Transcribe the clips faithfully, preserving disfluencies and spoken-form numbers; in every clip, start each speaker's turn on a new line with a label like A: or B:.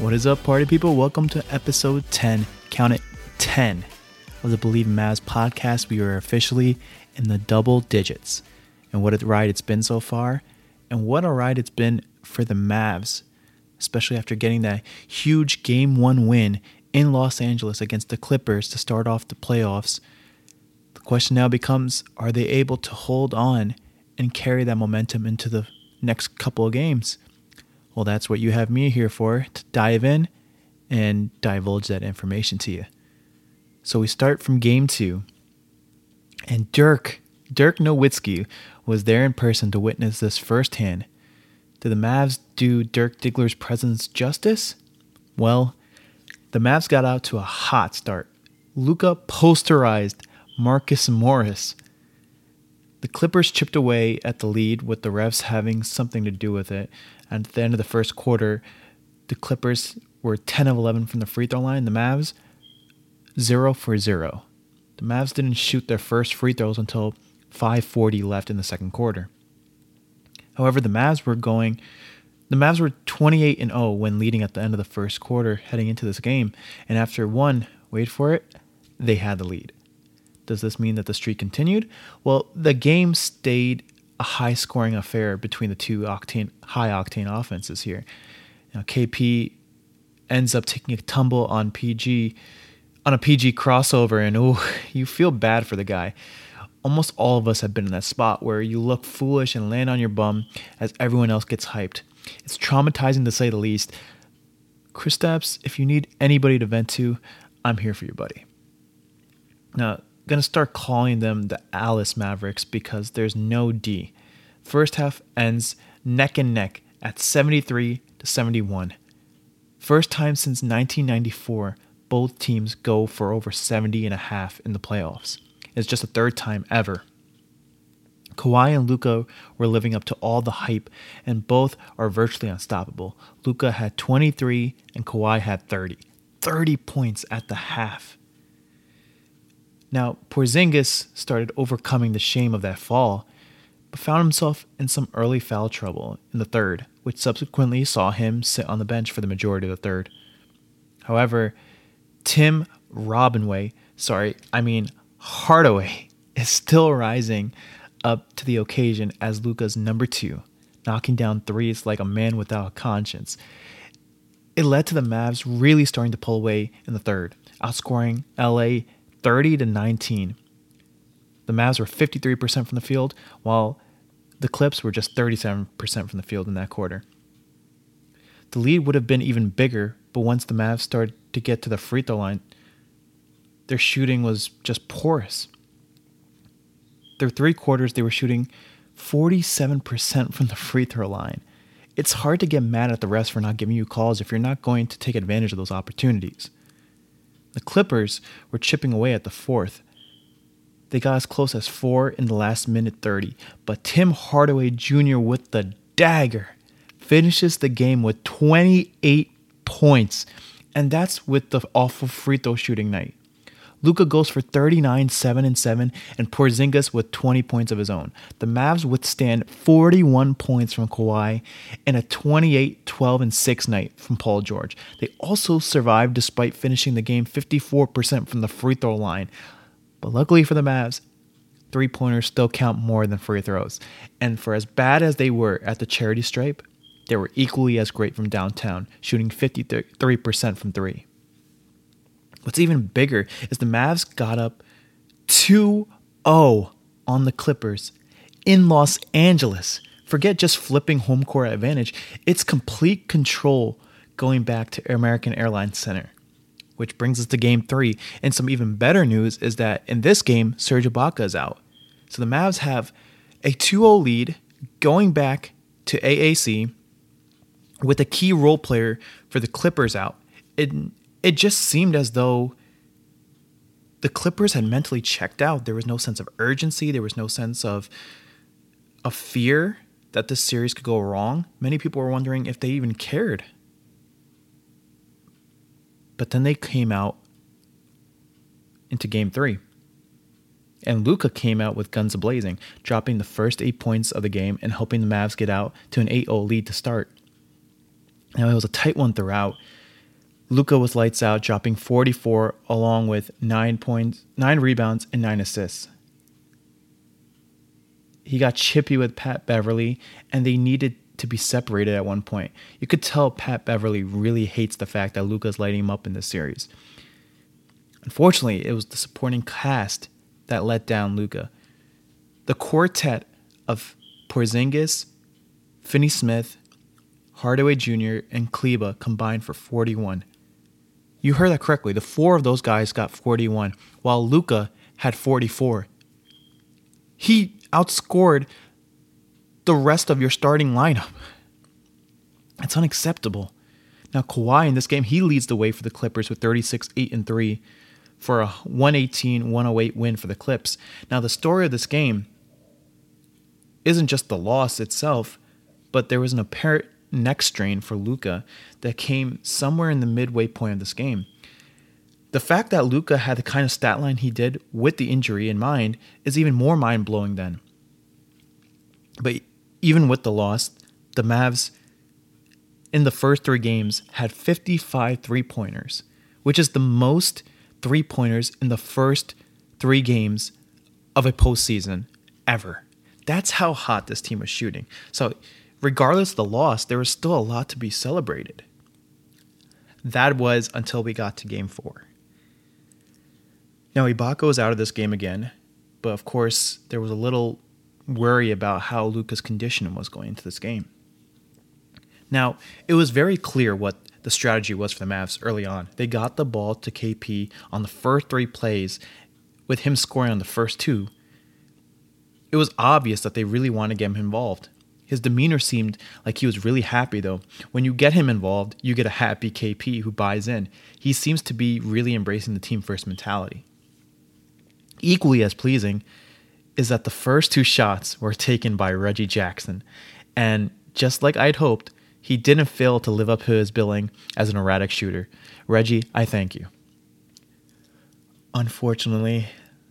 A: What is up, party people? Welcome to episode ten. Count it, ten of the Believe in Mavs podcast. We are officially in the double digits. And what a ride it's been so far. And what a ride it's been for the Mavs, especially after getting that huge game one win in Los Angeles against the Clippers to start off the playoffs. The question now becomes, are they able to hold on and carry that momentum into the next couple of games? Well, that's what you have me here for, to dive in and divulge that information to you. So we start from game two. And Dirk, Dirk Nowitzki was there in person to witness this firsthand. Did the Mavs do Dirk Diggler's presence justice? Well, the Mavs got out to a hot start. Luka posterized Marcus Morris. The Clippers chipped away at the lead, with the refs having something to do with it. And at the end of the first quarter, the Clippers were ten of eleven from the free throw line. The Mavs, zero for zero. The Mavs didn't shoot their first free throws until five forty left in the second quarter. However, the Mavs were going, the Mavs were twenty-eight and oh when leading at the end of the first quarter heading into this game. And after one, wait for it, they had the lead. Does this mean that the streak continued? Well, the game stayed a high-scoring affair between the two octane, high-octane offenses here. Now, K P ends up taking a tumble on P G, on a P G crossover, and oh, you feel bad for the guy. Almost all of us have been in that spot where you look foolish and land on your bum as everyone else gets hyped. It's traumatizing to say the least. Kristaps, if you need anybody to vent to, I'm here for you, buddy. Now, going to start calling them the Alice Mavericks because there's no D. First half ends neck and neck at seventy-three to seventy-one. First time since nineteen ninety-four, both teams go for over seventy and a half in the playoffs. It's just the third time ever. Kawhi and Luka were living up to all the hype, and both are virtually unstoppable. Luka had twenty-three and Kawhi had thirty. thirty points at the half. Now, Porzingis started overcoming the shame of that fall, but found himself in some early foul trouble in the third, which subsequently saw him sit on the bench for the majority of the third. However, Tim Robinway, sorry, I mean Hardaway, is still rising up to the occasion as Luka's number two, knocking down threes like a man without a conscience. It led to the Mavs really starting to pull away in the third, outscoring L A thirty to nineteen. The Mavs were fifty-three percent from the field, while the Clips were just thirty-seven percent from the field in that quarter. The lead would have been even bigger, but once the Mavs started to get to the free throw line, their shooting was just porous. Through three quarters, they were shooting forty-seven percent from the free throw line. It's hard to get mad at the refs for not giving you calls if you're not going to take advantage of those opportunities. The Clippers were chipping away at the fourth. They got as close as four in the last minute thirty, but Tim Hardaway Junior with the dagger finishes the game with twenty-eight points, and that's with the awful free throw shooting night. Luka goes for thirty-nine, seven and seven, and Porzingis with twenty points of his own. The Mavs withstand forty-one points from Kawhi and a twenty-eight, twelve and six night from Paul George. They also survived despite finishing the game fifty-four percent from the free throw line. But luckily for the Mavs, three-pointers still count more than free throws. And for as bad as they were at the charity stripe, they were equally as great from downtown, shooting fifty-three percent from three. What's even bigger is the Mavs got up two oh on the Clippers in Los Angeles. Forget just flipping home court advantage. It's complete control going back to American Airlines Center. Which brings us to game three. And some even better news is that in this game, Serge Ibaka is out. So the Mavs have a two oh lead going back to A A C with a key role player for the Clippers out. It It just seemed as though the Clippers had mentally checked out. There was no sense of urgency. There was no sense of, of fear that this series could go wrong. Many people were wondering if they even cared. But then they came out into game three. And Luka came out with guns a-blazing, dropping the first eight points of the game and helping the Mavs get out to an eight oh lead to start. Now, it was a tight one throughout. Luka was lights out, dropping forty-four along with nine points, nine rebounds, and nine assists. He got chippy with Pat Beverly, and they needed to be separated at one point. You could tell Pat Beverly really hates the fact that Luka's lighting him up in this series. Unfortunately, it was the supporting cast that let down Luka. The quartet of Porzingis, Finney-Smith, Hardaway Junior, and Kleber combined for forty-one. You heard that correctly. The four of those guys got forty-one, while Luka had forty-four. He outscored the rest of your starting lineup. It's unacceptable. Now, Kawhi in this game, he leads the way for the Clippers with thirty-six, eight, and three for a one eighteen, one oh eight win for the Clips. Now, the story of this game isn't just the loss itself, but there was an apparent neck strain for Luka that came somewhere in the midway point of this game. The fact that Luka had the kind of stat line he did with the injury in mind is even more mind-blowing then. But even with the loss, the Mavs in the first three games had fifty-five three-pointers, which is the most three-pointers in the first three games of a postseason ever. That's how hot this team was shooting. So regardless of the loss, there was still a lot to be celebrated. That was until we got to game four. Now, Ibaka was out of this game again, but of course, there was a little worry about how Luka's condition was going into this game. Now, it was very clear what the strategy was for the Mavs early on. They got the ball to K P on the first three plays, with him scoring on the first two. It was obvious that they really wanted to get him involved. His demeanor seemed like he was really happy, though. When you get him involved, you get a happy K P who buys in. He seems to be really embracing the team-first mentality. Equally as pleasing is that the first two shots were taken by Reggie Jackson. And just like I'd hoped, he didn't fail to live up to his billing as an erratic shooter. Reggie, I thank you. Unfortunately,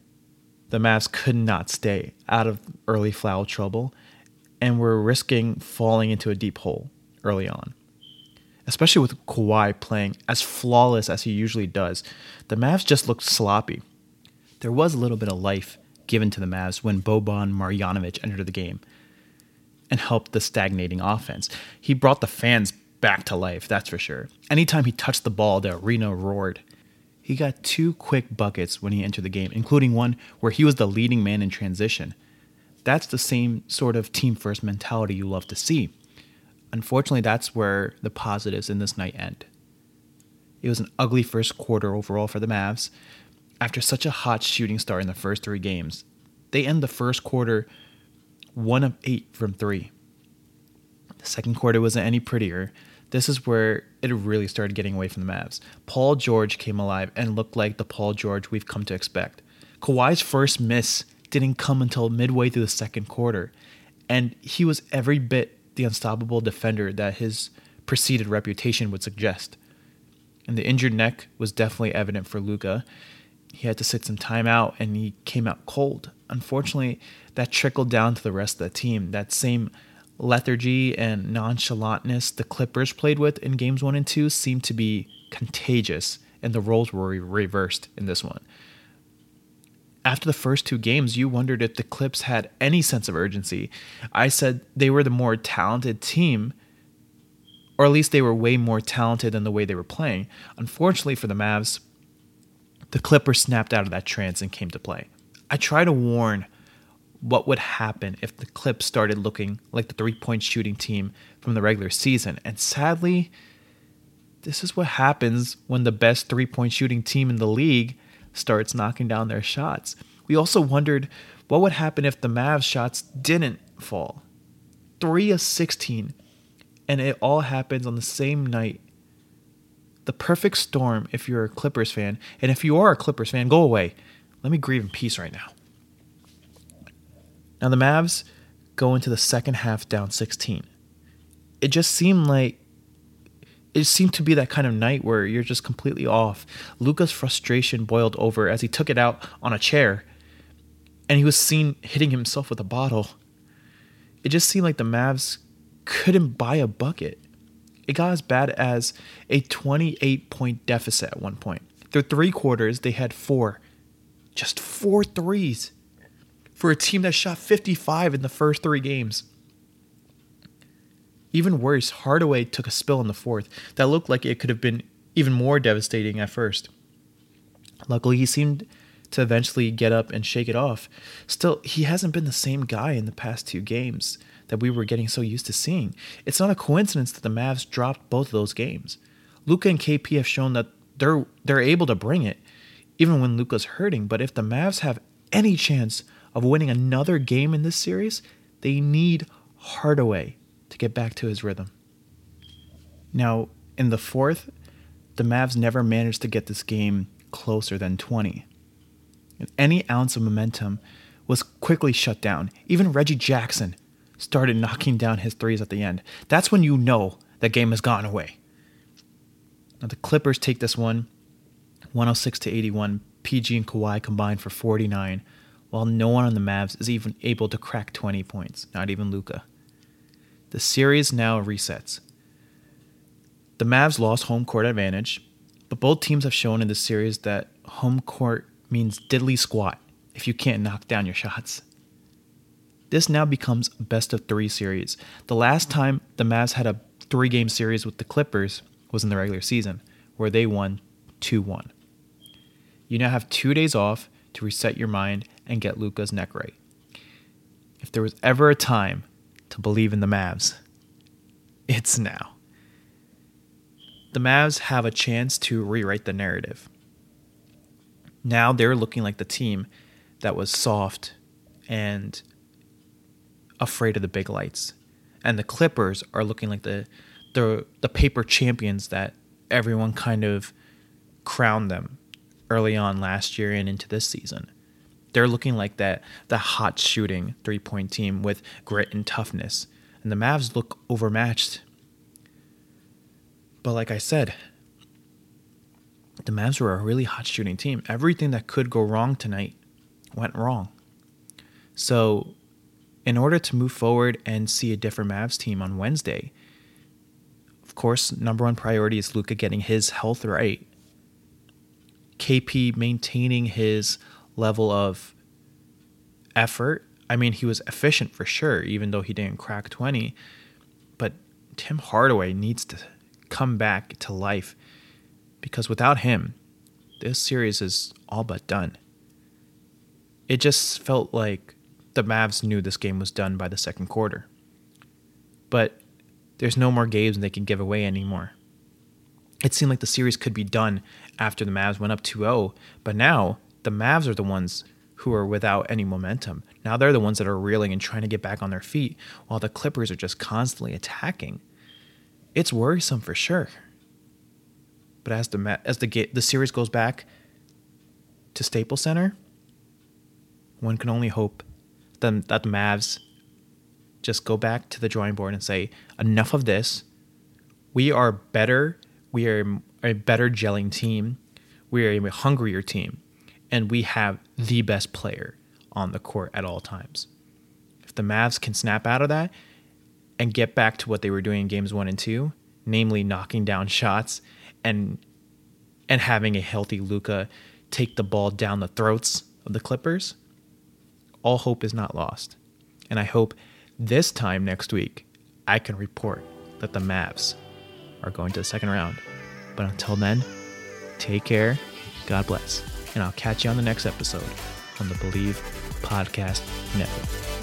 A: the Mavs could not stay out of early foul trouble and were risking falling into a deep hole early on. Especially with Kawhi playing as flawless as he usually does, the Mavs just looked sloppy. There was a little bit of life given to the Mavs when Boban Marjanovic entered the game and helped the stagnating offense. He brought the fans back to life, that's for sure. Anytime he touched the ball, the arena roared. He got two quick buckets when he entered the game, including one where he was the leading man in transition. That's the same sort of team-first mentality you love to see. Unfortunately, that's where the positives in this night end. It was an ugly first quarter overall for the Mavs. After such a hot shooting start in the first three games, they end the first quarter one of eight from three. The second quarter wasn't any prettier. This is where it really started getting away from the Mavs. Paul George came alive and looked like the Paul George we've come to expect. Kawhi's first miss didn't come until midway through the second quarter, and he was every bit the unstoppable defender that his preceded reputation would suggest. And the injured neck was definitely evident for Luka. He had to sit some time out, and he came out cold. Unfortunately, that trickled down to the rest of the team. That same lethargy and nonchalantness the Clippers played with in games one and two seemed to be contagious, and the roles were re- reversed in this one. After the first two games, you wondered if the Clips had any sense of urgency. I said they were the more talented team, or at least they were way more talented than the way they were playing. Unfortunately for the Mavs, the Clippers snapped out of that trance and came to play. I try to warn what would happen if the Clips started looking like the three-point shooting team from the regular season. And sadly, this is what happens when the best three-point shooting team in the league starts knocking down their shots. We also wondered what would happen if the Mavs shots didn't fall. three of sixteen, and it all happens on the same night. The perfect storm if you're a Clippers fan. And if you are a Clippers fan, go away. Let me grieve in peace right now. Now the Mavs go into the second half down sixteen. It just seemed like it seemed to be that kind of night where you're just completely off. Luka's frustration boiled over as he took it out on a chair, and he was seen hitting himself with a bottle. It just seemed like the Mavs couldn't buy a bucket. It got as bad as a twenty-eight point deficit at one point. Through three quarters, they had four. Just four threes for a team that shot fifty-five in the first three games. Even worse, Hardaway took a spill in the fourth that looked like it could have been even more devastating at first. Luckily, he seemed to eventually get up and shake it off. Still, he hasn't been the same guy in the past two games that we were getting so used to seeing. It's not a coincidence that the Mavs dropped both of those games. Luka and K P have shown that they're they're able to bring it, even when Luka's hurting. But if the Mavs have any chance of winning another game in this series, they need Hardaway to get back to his rhythm. Now, in the fourth, the Mavs never managed to get this game closer than twenty. And any ounce of momentum was quickly shut down. Even Reggie Jackson started knocking down his threes at the end. That's when you know the game has gone away. Now the Clippers take this one, one oh six to eighty-one. P G and Kawhi combined for forty-nine, while no one on the Mavs is even able to crack twenty points, not even Luka. The series now resets. The Mavs lost home court advantage, but both teams have shown in this series that home court means diddly squat if you can't knock down your shots. This now becomes a best of three series. The last time the Mavs had a three-game series with the Clippers was in the regular season, where they won two one. You now have two days off to reset your mind and get Luka's neck right. If there was ever a time to believe in the Mavs, it's now. The Mavs have a chance to rewrite the narrative. Now they're looking like the team that was soft and afraid of the big lights. And the Clippers are looking like the the the paper champions that everyone kind of crowned them early on last year and into this season. They're looking like that the hot shooting three-point team with grit and toughness. And the Mavs look overmatched. But like I said, the Mavs were a really hot shooting team. Everything that could go wrong tonight went wrong. So in order to move forward and see a different Mavs team on Wednesday, of course, number one priority is Luka getting his health right. K P maintaining his level of effort. I mean, he was efficient for sure, even though he didn't crack twenty. But Tim Hardaway needs to come back to life, because without him, this series is all but done. It just felt like the Mavs knew this game was done by the second quarter. But there's no more games they can give away anymore. It seemed like the series could be done after the Mavs went up two oh, but now the Mavs are the ones who are without any momentum. Now they're the ones that are reeling and trying to get back on their feet, while the Clippers are just constantly attacking. It's worrisome for sure. But as the as the the series goes back to Staples Center, one can only hope that, that the Mavs just go back to the drawing board and say, enough of this. We are better. We are a better gelling team. We are a hungrier team. And we have the best player on the court at all times. If the Mavs can snap out of that and get back to what they were doing in games one and two, namely knocking down shots and and having a healthy Luka take the ball down the throats of the Clippers, all hope is not lost. And I hope this time next week I can report that the Mavs are going to the second round. But until then, take care, God bless, and I'll catch you on the next episode on the Believe Podcast Network.